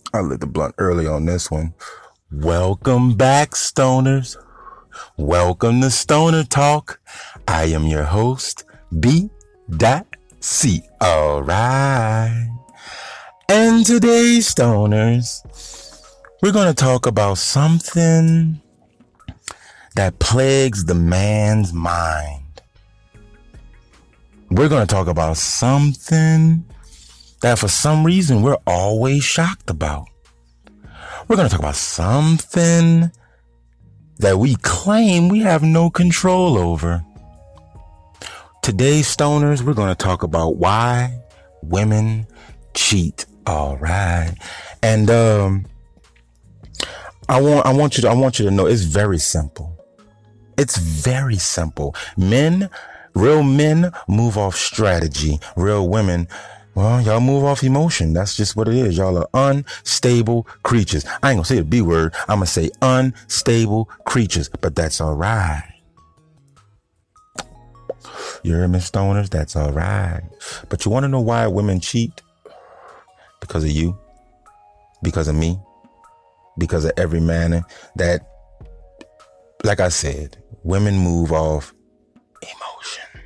I lit the blunt early on this one. Welcome back, stoners. Welcome to Stoner Talk. I am your host, B.C. Alright. And today, stoners, we're going to talk about something that plagues the man's mind. We're going to talk about something that for some reason we're always shocked about. We're going to talk about something that we claim we have no control over. Today's stoners, we're going to talk about why women cheat. All right. And I want you to know it's very simple. It's very simple. Real men move off strategy. Real women, well, y'all move off emotion. That's just what it is. Y'all are unstable creatures. I ain't gonna say the B word. I'm gonna say unstable creatures, but that's all right. You hear me, stoners? That's all right. But you want to know why women cheat? Because of you. Because of me. Because of every man that, like I said, women move off emotion.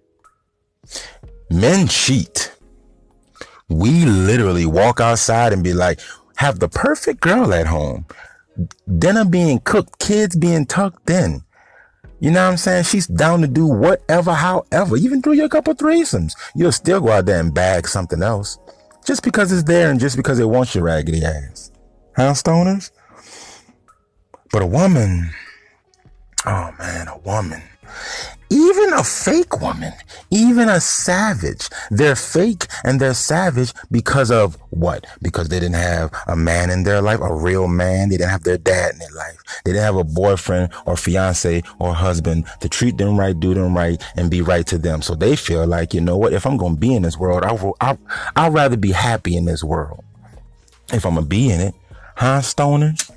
Men cheat. We literally walk outside and be like, have the perfect girl at home. Dinner being cooked, kids being tucked in. You know what I'm saying? She's down to do whatever, however, even do your couple threesomes. You'll still go out there and bag something else. Just because it's there and just because it wants your raggedy ass. Huh, stoners? But a woman, oh man, a woman. Even a fake woman, even a savage, they're fake and they're savage because of what? Because they didn't have a man in their life, a real man. They didn't have their dad in their life. They didn't have a boyfriend or fiance or husband to treat them right, do them right, and be right to them. So they feel like, you know what? If I'm going to be in this world, I'd rather be happy in this world. If I'm going to be in it, huh, stoners?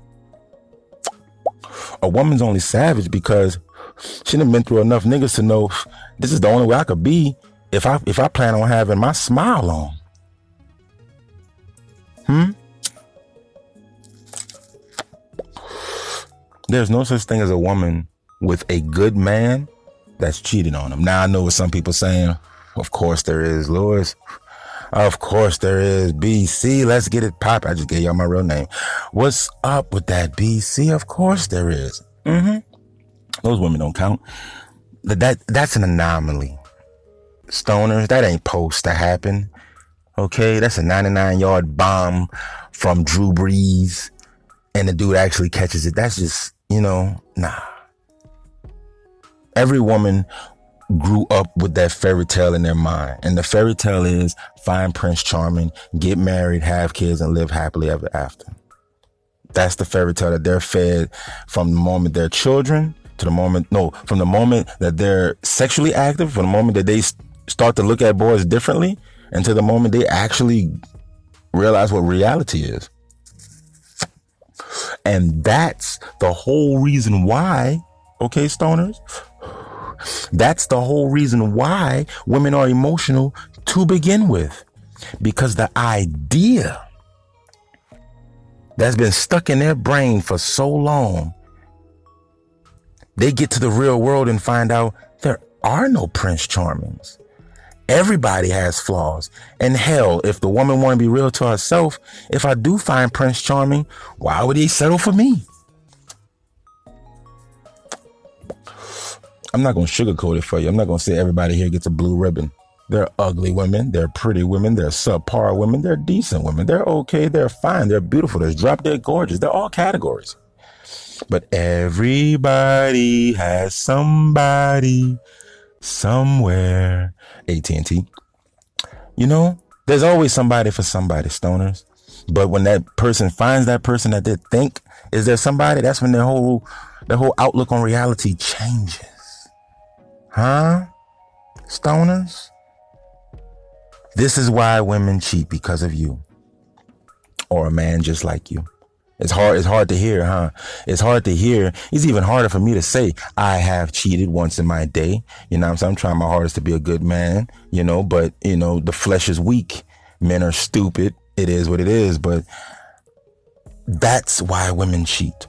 A woman's only savage because she done been through enough niggas to know this is the only way I could be if I plan on having my smile on. There's no such thing as a woman with a good man that's cheating on them. Now I know what some people saying. Of course there is, Lewis. Of course there is. BC, let's get it pop. I just gave y'all my real name. What's up with that, BC? Of course there is. Those women don't count. That's an anomaly. Stoners, that ain't supposed to happen. Okay, that's a 99-yard bomb from Drew Brees and the dude actually catches it. That's just, nah. Every woman grew up with that fairy tale in their mind. And the fairy tale is find Prince Charming, get married, have kids, and live happily ever after. That's the fairy tale that they're fed from the moment they're children from the moment that they're sexually active, from the moment that they start to look at boys differently, and to the moment they actually realize what reality is. And that's the whole reason why, okay, stoners? That's the whole reason why women are emotional to begin with. Because the idea that's been stuck in their brain for so long, they get to the real world and find out there are no Prince Charmings. Everybody has flaws. And hell, if the woman want to be real to herself, if I do find Prince Charming, why would he settle for me? I'm not going to sugarcoat it for you. I'm not going to say everybody here gets a blue ribbon. They're ugly women. They're pretty women. They're subpar women. They're decent women. They're okay. They're fine. They're beautiful. They're drop dead gorgeous. They're all categories. But everybody has somebody somewhere. AT&T. There's always somebody for somebody, stoners. But when that person finds that person that they think is there somebody, that's when their whole outlook on reality changes. Huh? Stoners? This is why women cheat, because of you. Or a man just like you. It's hard to hear, huh? It's hard to hear. It's even harder for me to say, I have cheated once in my day. You know what I'm saying? I'm trying my hardest to be a good man, but the flesh is weak. Men are stupid. it is what it is. But that's why women cheat.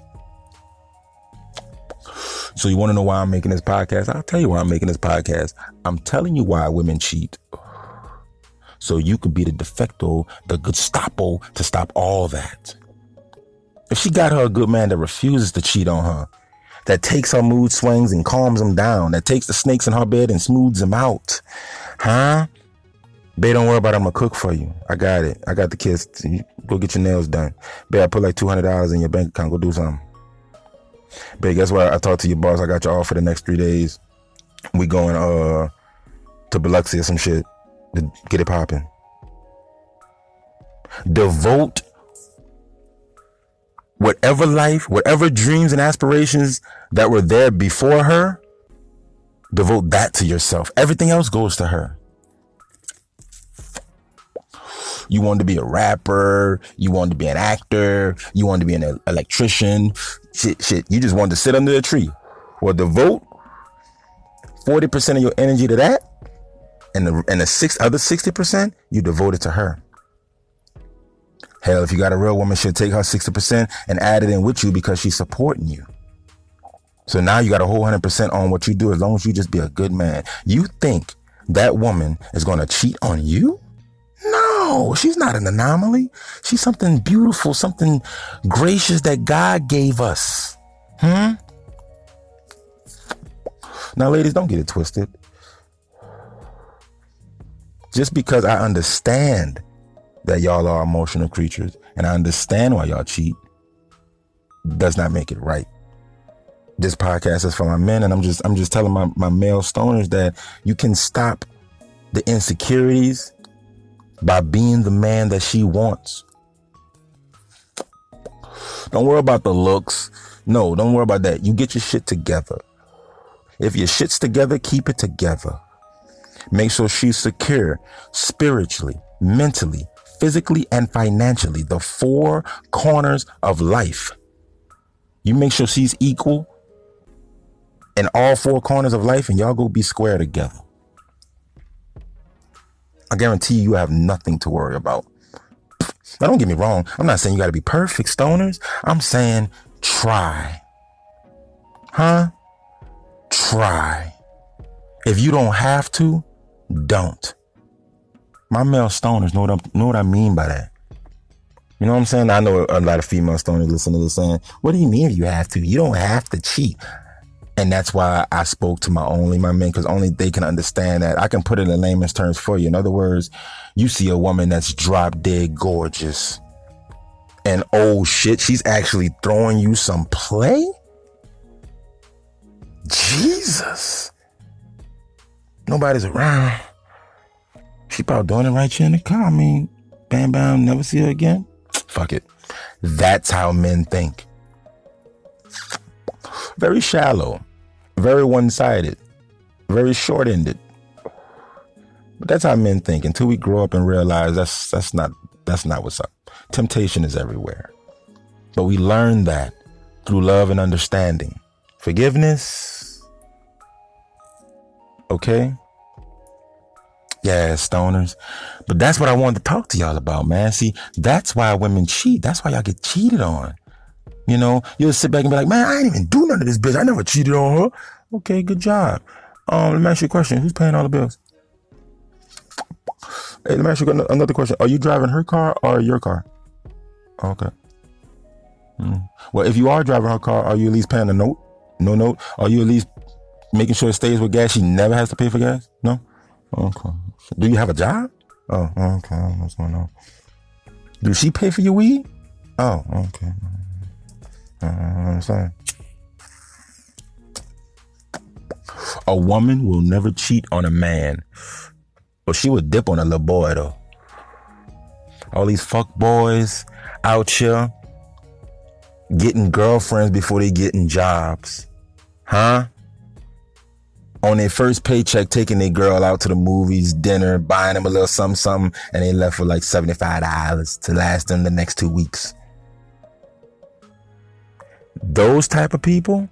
So you want to know why I'm making this podcast? I'll tell you why I'm making this podcast. I'm telling you why women cheat. So you could be the defecto, the Gestapo to stop all that. If she got her a good man that refuses to cheat on her, that takes her mood swings and calms them down, that takes the snakes in her bed and smooths them out. Huh? Babe, don't worry about it. I'm going to cook for you. I got it. I got the kids. Go get your nails done. Babe, I put like $200 in your bank account. Go do something. Babe, guess what? I talked to your boss. I got you off for the next 3 days. We going to Biloxi or some shit to get it popping. Devote whatever life, whatever dreams and aspirations that were there before her, devote that to yourself. Everything else goes to her. You wanted to be a rapper. You wanted to be an actor. You wanted to be an electrician. Shit. You just wanted to sit under a tree. Well, devote 40% of your energy to that. And the other 60%, you devote it to her. Hell, if you got a real woman, she'll take her 60% and add it in with you because she's supporting you. So now you got a whole 100% on what you do as long as you just be a good man. You think that woman is going to cheat on you? No, she's not an anomaly. She's something beautiful, something gracious that God gave us. Now, ladies, don't get it twisted. Just because I understand that y'all are emotional creatures and I understand why y'all cheat does not make it right. This podcast is for my men, and I'm just telling my male stoners that you can stop the insecurities by being the man that she wants. Don't worry about the looks. No, don't worry about that. You get your shit together. If your shit's together, keep it together. Make sure she's secure spiritually, mentally, physically, and financially. The 4 corners of life. You make sure she's equal in all 4 corners of life, and y'all go be square together. I guarantee you have nothing to worry about. Now, don't get me wrong. I'm not saying you got to be perfect, stoners. I'm saying try. Try. If you don't have to, don't. My male stoners know what I mean by that. You know what I'm saying? I know a lot of female stoners listen to this saying, what do you mean if you have to? You don't have to cheat. And that's why I spoke to my men, because only they can understand that. I can put it in layman's terms for you. In other words, you see a woman that's drop dead gorgeous. And oh shit, she's actually throwing you some play? Jesus. Nobody's around. She probably doing it right here in the car. I mean, bam, bam, never see her again. Fuck it. That's how men think. Very shallow, very one-sided, very short-ended. But that's how men think until we grow up and realize that's not what's up. Temptation is everywhere. But we learn that through love and understanding. Forgiveness. Okay? Yeah, stoners. But that's what I wanted to talk to y'all about, man. See, that's why women cheat. That's why y'all get cheated on. You know, you'll sit back and be like, man, I ain't even do none of this bitch. I never cheated on her. Okay, good job. Let me ask you a question. Who's paying all the bills? Hey, let me ask you another question. Are you driving her car or your car? Okay. Well, if you are driving her car, are you at least paying a note? No note? Are you at least making sure it stays with gas? She never has to pay for gas? No? Okay. Do you have a job? Oh, okay. What's going on? Does she pay for your weed? Oh, okay. I'm saying. A woman will never cheat on a man. But she would dip on a little boy, though. All these fuck boys out here getting girlfriends before they getting jobs. On their first paycheck, taking their girl out to the movies, dinner, buying them a little something, and they left with like $75 to last them the next 2 weeks. Those type of people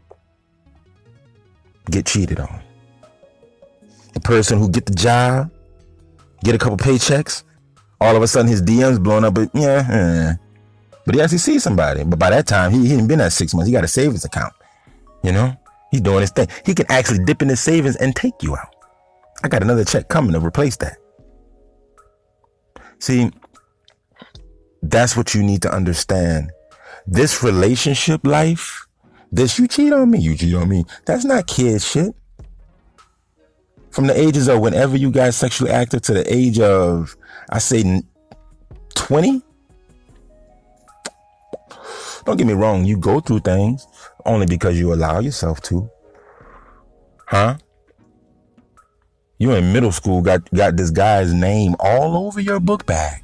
get cheated on. The person who get the job, get a couple paychecks, All of a sudden his DM's blowing up, but but he actually sees somebody. But by that time, he hadn't been at 6 months. He got a savings account. You know, he's doing his thing. He can actually dip in his savings and take you out. I got another check coming to replace that. See, that's what you need to understand. This relationship life, this you cheat on me, that's not kid shit. From the ages of whenever you got sexually active to the age of, I say 20. Don't get me wrong, you go through things only because you allow yourself to. Huh? You in middle school got this guy's name all over your book bag.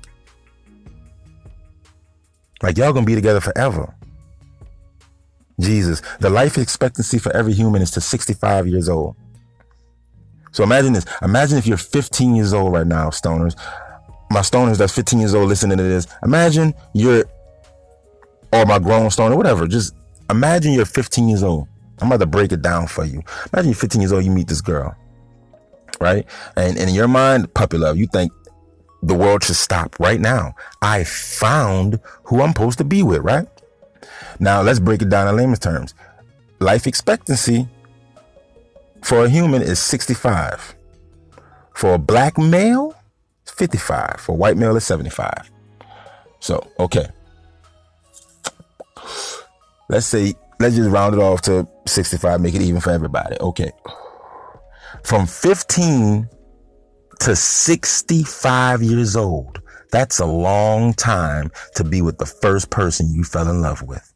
Like y'all gonna be together forever. Jesus, the life expectancy for every human is to 65 years old. So imagine this. Imagine if you're 15 years old right now, stoners. My stoners that's 15 years old listening to this. Imagine you're, or my grown stoner, whatever. Just imagine you're 15 years old. I'm about to break it down for you. Imagine you're 15 years old, you meet this girl, right? And in your mind, puppy love, you think the world should stop right now. I found who I'm supposed to be with, right? Now let's break it down in layman's terms. Life expectancy for a human is 65. For a black male, it's 55. For a white male, it's 75. So, okay. Let's just round it off to 65, make it even for everybody. Okay. From 15 to 65 years old, that's a long time to be with the first person you fell in love with.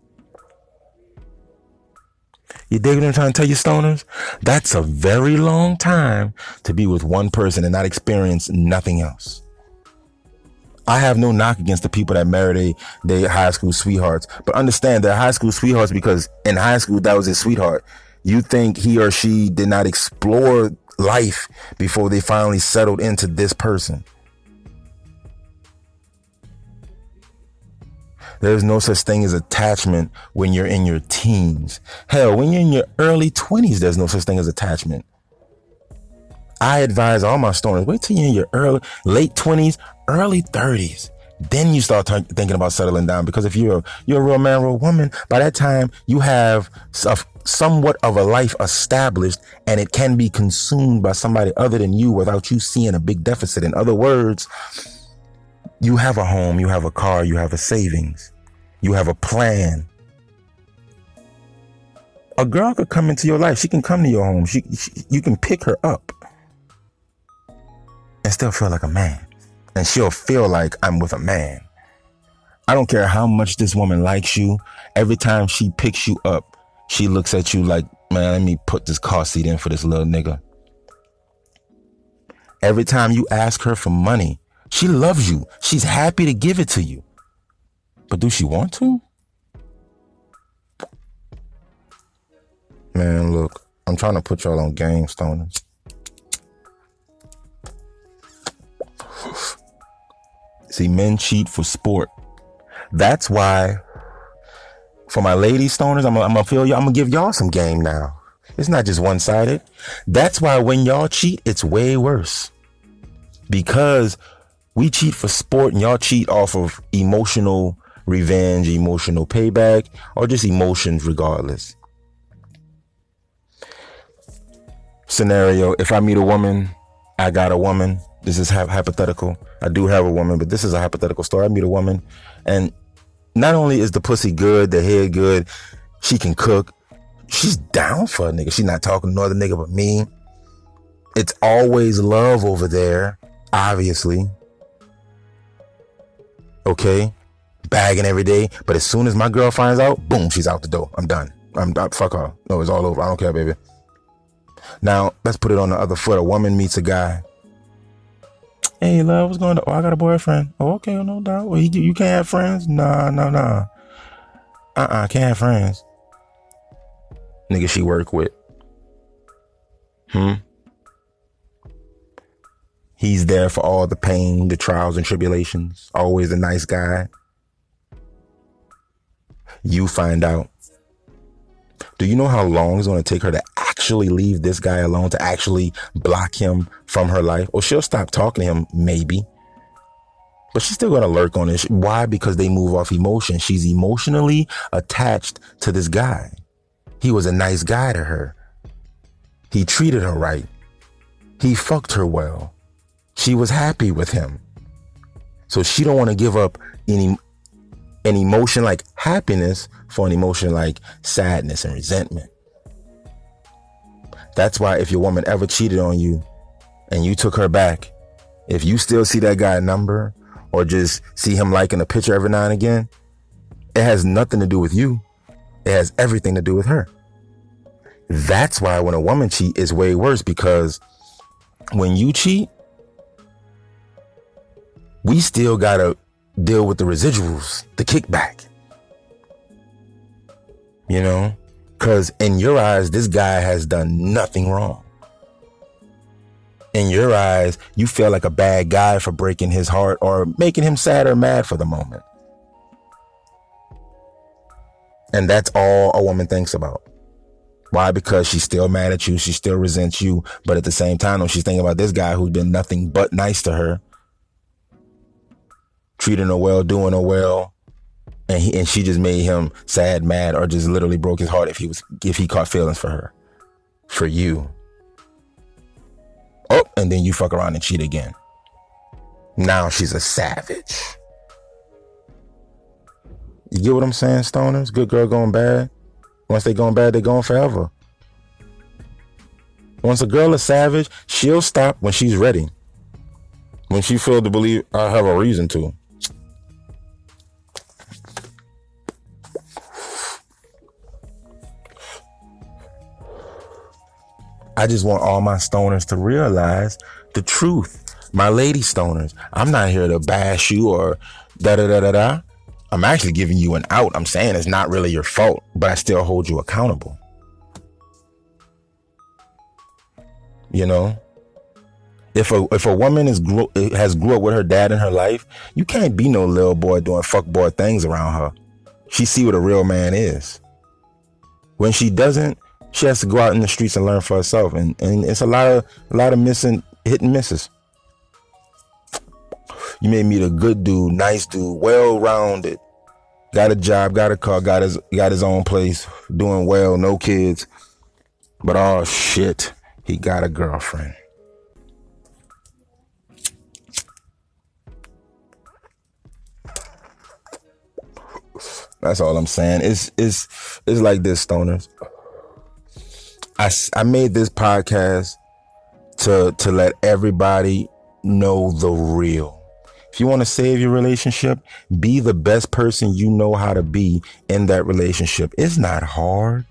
You dig what I'm trying to tell you, stoners? That's a very long time to be with one person and not experience nothing else. I have no knock against the people that marry their high school sweethearts, but understand they're high school sweethearts because in high school, that was his sweetheart. You think he or she did not explore life before they finally settled into this person. There's no such thing as attachment when you're in your teens. Hell, when you're in your early 20s, there's no such thing as attachment. I advise all my stoners, wait till you're in your late 20s, early 30s. Then you start thinking about settling down, because if you're a real man, real woman, by that time you have somewhat of a life established, and it can be consumed by somebody other than you without you seeing a big deficit. In other words, you have a home, you have a car, you have a savings, you have a plan. A girl could come into your life. She can come to your home. You can pick her up and still feel like a man. And she'll feel like I'm with a man. I don't care how much this woman likes you. Every time she picks you up, she looks at you like, man, let me put this car seat in for this little nigga. Every time you ask her for money, she loves you. She's happy to give it to you. But do she want to? Man, look, I'm trying to put y'all on game, stoners. See, men cheat for sport. That's why, for my lady stoners, I'm gonna give y'all some game now. It's not just one-sided. That's why when y'all cheat, it's way worse. Because we cheat for sport and y'all cheat off of emotional revenge, emotional payback, or just emotions regardless. Scenario, if I meet a woman, I got a woman. This is hypothetical. I do have a woman, but this is a hypothetical story. I meet a woman, and not only is the pussy good, the head good, she can cook. She's down for a nigga. She's not talking to no other nigga but me. It's always love over there, obviously. Okay? Bagging every day. But as soon as my girl finds out, boom, she's out the door. I'm done. Fuck her. No, it's all over. I don't care, baby. Now, let's put it on the other foot. A woman meets a guy. Hey, love, what's going on? Oh, I got a boyfriend. Oh, okay, no doubt. Well, you can't have friends? Nah. Can't have friends. Nigga she work with. He's there for all the pain, the trials and tribulations. Always a nice guy. You find out. Do you know how long it's going to take her to actually leave this guy alone, to actually block him from her life? Or she'll stop talking to him, maybe. But she's still going to lurk on it. Why? Because they move off emotion. She's emotionally attached to this guy. He was a nice guy to her. He treated her right. He fucked her well. She was happy with him. So she don't want to give up an emotion like happiness for an emotion like sadness and resentment. That's why if your woman ever cheated on you and you took her back, if you still see that guy number or just see him liking a picture every now and again, it has nothing to do with you. It has everything to do with her. That's why when a woman cheats, it's way worse, because when you cheat, we still got to deal with the residuals, the kickback. You know, because in your eyes, this guy has done nothing wrong. In your eyes, you feel like a bad guy for breaking his heart or making him sad or mad for the moment. And that's all a woman thinks about. Why? Because she's still mad at you. She still resents you. But at the same time, though, she's thinking about this guy who's been nothing but nice to her, treating her well, doing her well. And she just made him sad, mad, or just literally broke his heart if he caught feelings for her, for you. Oh, and then you fuck around and cheat again. Now she's a savage. You get what I'm saying, stoners? Good girl going bad. Once they going bad, they going forever. Once a girl is savage, she'll stop when she's ready. When she feels to believe I have a reason to. I just want all my stoners to realize the truth. My lady stoners, I'm not here to bash you or da-da-da-da-da. I'm actually giving you an out. I'm saying it's not really your fault, but I still hold you accountable. You know? If a woman has grew up with her dad in her life, you can't be no little boy doing fuckboy things around her. She see what a real man is. When she doesn't, she has to go out in the streets and learn for herself. And it's a lot of missing hit and misses. You may meet a good dude, nice dude, well-rounded, got a job, got a car, got his own place, doing well, no kids. But oh shit, he got a girlfriend. That's all I'm saying. It's like this, stoners. I made this podcast to let everybody know the real. If you want to save your relationship, be the best person you know how to be in that relationship. It's not hard.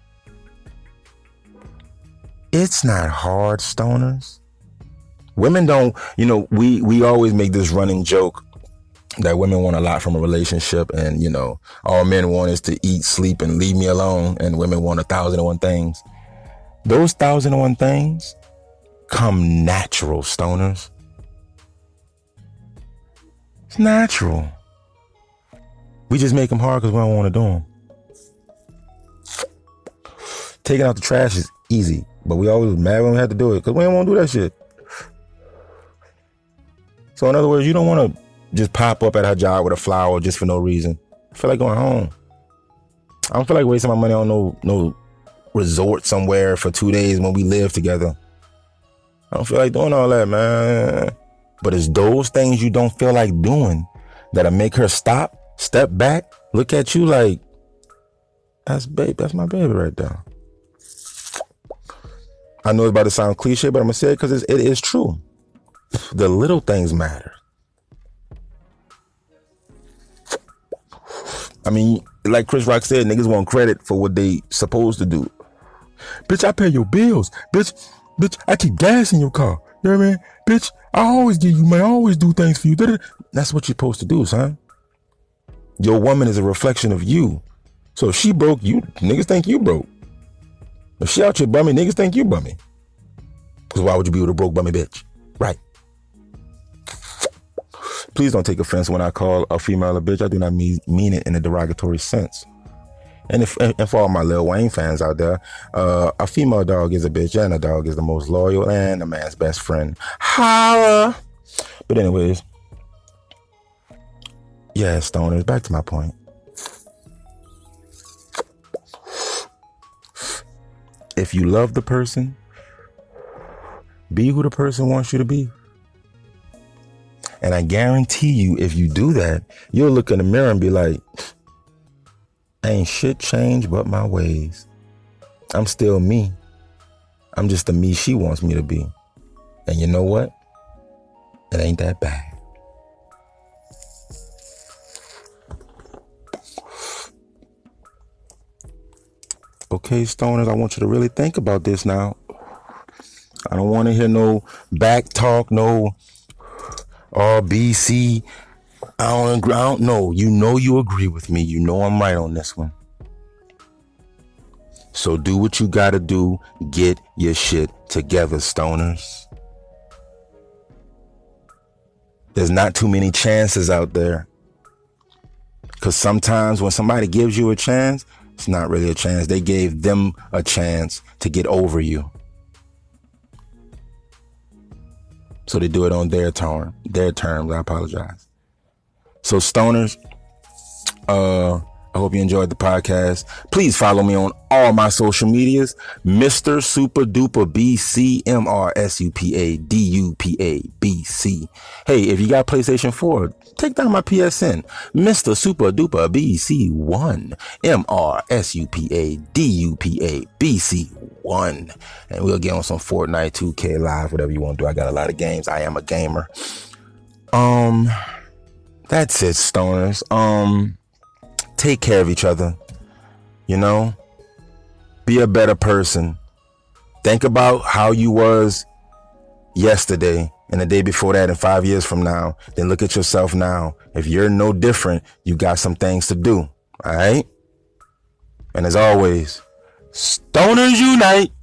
It's not hard, stoners. Women don't, we always make this running joke that women want a lot from a relationship, and all men want is to eat, sleep, and leave me alone, and women want 1,001 things. Those 1,001 things come natural, stoners. It's natural. We just make them hard because we don't want to do them. Taking out the trash is easy, but we always mad when we have to do it because we don't want to do that shit. So in other words, you don't want to just pop up at her job with a flower just for no reason. I feel like going home. I don't feel like wasting my money on no resort somewhere for 2 days when we live together. I don't feel like doing all that, man. But it's those things you don't feel like doing that'll make her stop, step back, look at you like, that's my baby right there. I know it's about to sound cliche, but I'm gonna say it because it is true. The little things matter. I mean, like Chris Rock said, niggas want credit for what they supposed to do. Bitch, I pay your bills. Bitch, I keep gas in your car. You know what I mean? Bitch, I always give you money. I always do things for you. That's what you're supposed to do, son. Your woman is a reflection of you. So if she broke, you niggas think you broke. If she out here bummy, niggas think you bummy. Because why would you be with a broke bummy bitch? Right. Please don't take offense when I call a female a bitch. I do not mean it in a derogatory sense. And for all my Lil Wayne fans out there, a female dog is a bitch, and a dog is the most loyal and a man's best friend. Holla! But anyways, Yeah, stoners, back to my point. If you love the person, be who the person wants you to be. And I guarantee you, if you do that, you'll look in the mirror and be like, ain't shit changed but my ways. I'm still me. I'm just the me she wants me to be. And you know what? It ain't that bad. Okay, stoners, I want you to really think about this now. I don't want to hear no back talk, no RBC. I don't know. You know you agree with me. You know I'm right on this one. So do what you gotta do. Get your shit together, stoners. There's not too many chances out there. Because sometimes when somebody gives you a chance, it's not really a chance. They gave them a chance to get over you. So they do it on their terms. I apologize. So stoners, I hope you enjoyed the podcast. Please follow me on all my social medias. Mr. Super Duper BC, MrSupaDupa BC. Hey, if you got PlayStation 4, take down my PSN. Mr. Super Duper BC1, MrSupaDupa BC1. And we'll get on some Fortnite, 2K Live, whatever you want to do. I got a lot of games. I am a gamer. That's it, stoners. Take care of each other, you know, be a better person. Think about how you was yesterday and the day before that and 5 years from now. Then look at yourself now. If you're no different, you got some things to do. All right. And as always, stoners unite.